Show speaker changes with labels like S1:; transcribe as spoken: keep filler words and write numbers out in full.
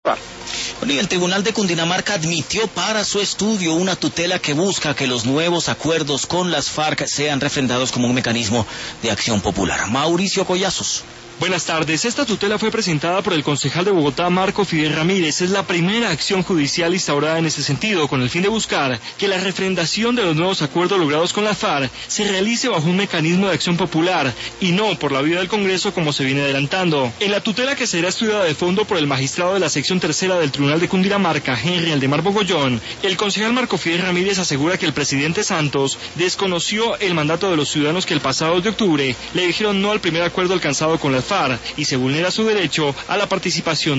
S1: Bueno, y el Tribunal de Cundinamarca admitió para su estudio una tutela que busca que los nuevos acuerdos con las FARC sean refrendados como un mecanismo de acción popular. Mauricio Collazos.
S2: Buenas tardes. Esta tutela fue presentada por el concejal de Bogotá, Marco Fidel Ramírez. Es la primera acción judicial instaurada en ese sentido, con el fin de buscar que la refrendación de los nuevos acuerdos logrados con la FARC se realice bajo un mecanismo de acción popular y no por la vía del Congreso como se viene adelantando. En la tutela, que será estudiada de fondo por el magistrado de la sección tercera del Tribunal de Cundinamarca, Henry Aldemar Bogollón, el concejal Marco Fidel Ramírez asegura que el presidente Santos desconoció el mandato de los ciudadanos que el pasado dos de octubre le dijeron no al primer acuerdo alcanzado con la FARC y se vulnera su derecho a la participación